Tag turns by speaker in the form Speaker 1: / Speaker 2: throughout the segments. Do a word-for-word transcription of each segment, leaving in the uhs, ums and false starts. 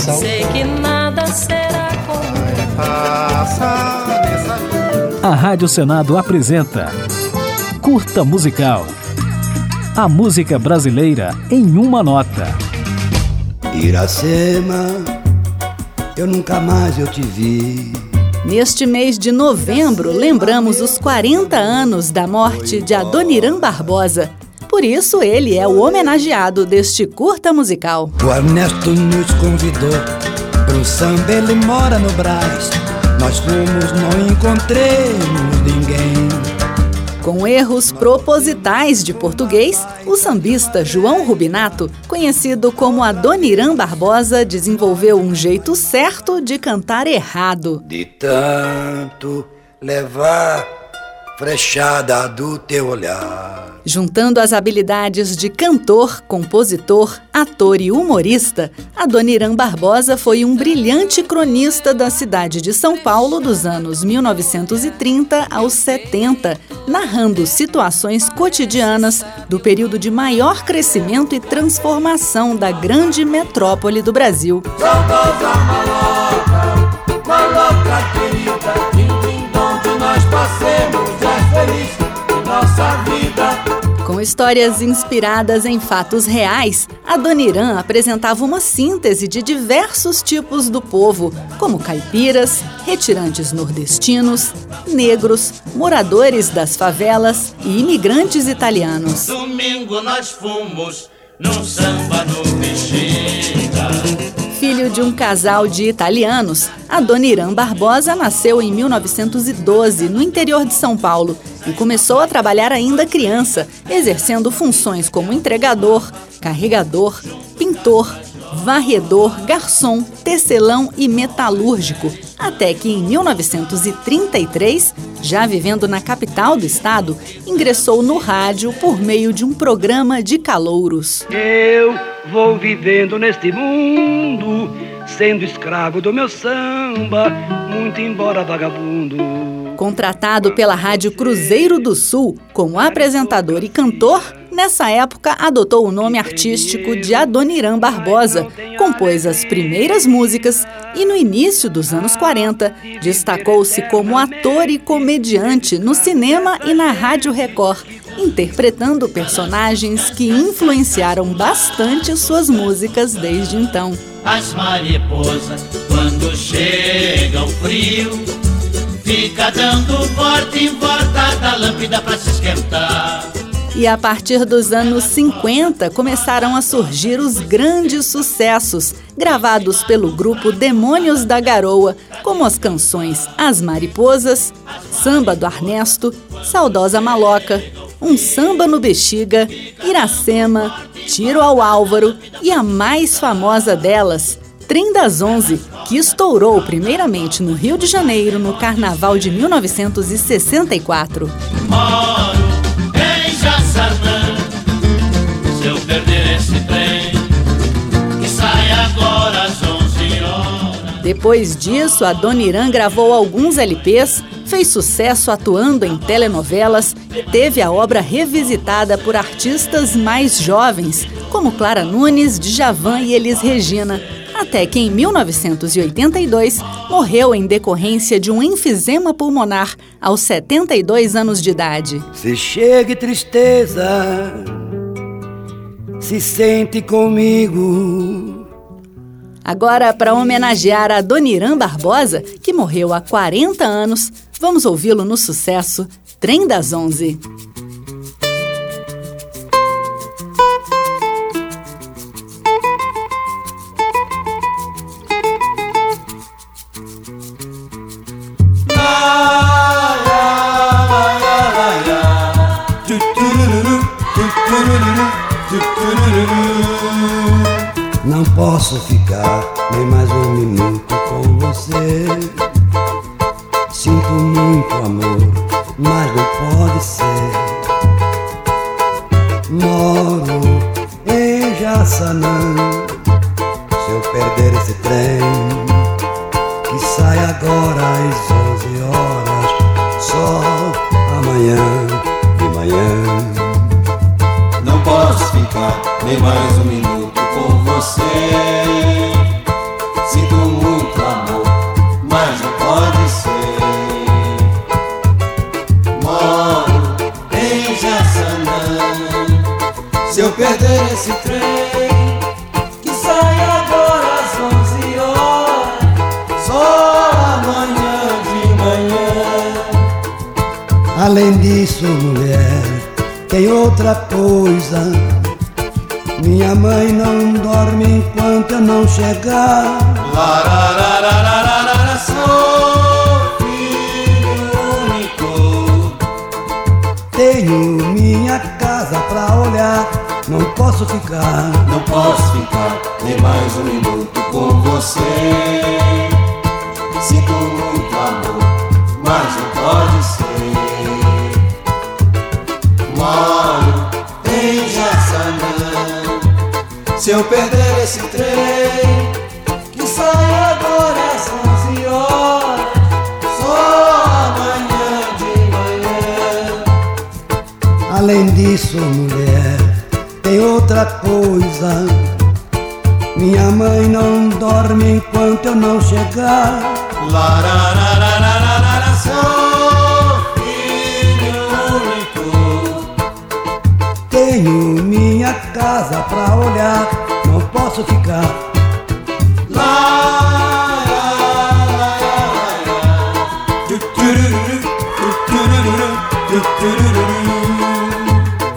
Speaker 1: coração.
Speaker 2: Sei que nada será como
Speaker 3: A Rádio Senado apresenta Curta Musical. A música brasileira em uma nota.
Speaker 4: Iracema, eu nunca mais eu te vi.
Speaker 5: Neste mês de novembro, lembramos os quarenta anos da morte de Adoniran Barbosa. Por isso, ele é o homenageado deste curta musical.
Speaker 4: O Ernesto nos convidou para um samba, ele mora no Brás. Nós fomos, não encontremos ninguém.
Speaker 5: Com erros propositais de português, o sambista João Rubinato, conhecido como Adoniran Barbosa, desenvolveu um jeito certo de cantar errado.
Speaker 4: De tanto levar frechada do teu olhar.
Speaker 5: Juntando as habilidades de cantor, compositor, ator e humorista, Adoniran Barbosa foi um brilhante cronista da cidade de São Paulo dos anos mil novecentos e trinta aos setenta, narrando situações cotidianas do período de maior crescimento e transformação da grande metrópole do Brasil.
Speaker 6: Saudosa maloca, maloca querida, onde nós passemos é feliz em nossa vida.
Speaker 5: Com histórias inspiradas em fatos reais, Adoniran apresentava uma síntese de diversos tipos do povo, como caipiras, retirantes nordestinos, negros, moradores das favelas e imigrantes italianos.
Speaker 6: Domingo nós fomos num samba no Bexiga.
Speaker 5: Filho de um casal de italianos, Adoniran Barbosa nasceu em mil novecentos e doze, no interior de São Paulo, e começou a trabalhar ainda criança, exercendo funções como entregador, carregador, pintor, varredor, garçom, tecelão e metalúrgico, até que em mil novecentos e trinta e três, já vivendo na capital do estado, ingressou no rádio por meio de um programa de calouros.
Speaker 7: Eu vou vivendo neste mundo, sendo escravo do meu samba, muito embora vagabundo.
Speaker 5: Contratado pela Rádio Cruzeiro do Sul como apresentador e cantor, nessa época adotou o nome artístico de Adoniran Barbosa, compôs as primeiras músicas e no início dos anos quarenta destacou-se como ator e comediante no cinema e na Rádio Record, interpretando personagens que influenciaram bastante suas músicas desde então.
Speaker 6: As mariposas, quando chega o frio, fica dando volta em volta da lâmpada pra se esquentar.
Speaker 5: E a partir dos anos cinquenta começaram a surgir os grandes sucessos, gravados pelo grupo Demônios da Garoa, como as canções As Mariposas, Samba do Ernesto, Saudosa Maloca, Um Samba no Bexiga, Iracema, Tiro ao Álvaro e a mais famosa delas, Trem das Onze, que estourou primeiramente no Rio de Janeiro no Carnaval de mil novecentos e sessenta e quatro.
Speaker 6: Moro em Jaçanã, se eu perder esse trem, que sai agora às onze horas.
Speaker 5: Depois disso, Adoniran gravou alguns L Pês, fez sucesso atuando em telenovelas e teve a obra revisitada por artistas mais jovens, como Clara Nunes, Djavan e Elis Regina, até que em mil novecentos e oitenta e dois morreu em decorrência de um enfisema pulmonar aos setenta e dois anos de idade.
Speaker 4: Se chega tristeza, se sente comigo.
Speaker 5: Agora, para homenagear a Adoniran Barbosa, que morreu há quarenta anos, vamos ouvi-lo no sucesso Trem das Onze.
Speaker 4: Não posso ficar nem mais um minuto com você. Sinto muito amor, mas não pode ser. Moro em Jaçanã, se eu perder esse trem, que sai agora às onze horas, só amanhã de manhã.
Speaker 8: Não posso ficar nem mais um minuto com você. perder esse trem que sai agora às onze horas, só amanhã de manhã.
Speaker 4: Além disso, mulher, tem outra coisa. Minha mãe não dorme enquanto eu não chegar.
Speaker 8: Larararararara, sou filho único.
Speaker 4: Tenho minha casa pra olhar, não posso ficar.
Speaker 8: Não posso ficar nem mais um minuto com você. Sinto muito amor, mas não pode ser. Moro em Jaçanã. Se eu perder esse trem que sai agora às onze horas, só amanhã de manhã.
Speaker 4: Além disso, mulher, tem outra coisa. Minha mãe não dorme enquanto eu não chegar.
Speaker 8: Larararararara, sou filho único.
Speaker 4: Tenho minha casa pra olhar, não posso ficar.
Speaker 8: La, la, la, la, du, tururu, du, tururu, du, tururu.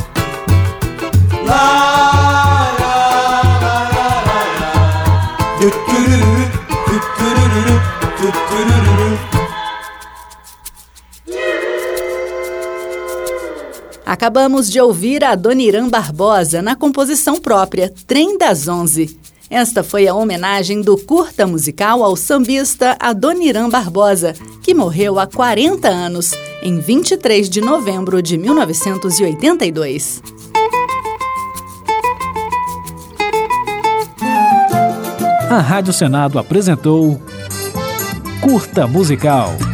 Speaker 8: La, la, la, la, la, du, tururu, du, tururu, du, tururu.
Speaker 5: Acabamos de ouvir a Adoniran Barbosa na composição própria, Trem das Onze. Esta foi a homenagem do curta musical ao sambista Adoniran Barbosa, que morreu há quarenta anos, em vinte e três de novembro de mil novecentos e oitenta e dois.
Speaker 3: A Rádio Senado apresentou Curta Musical.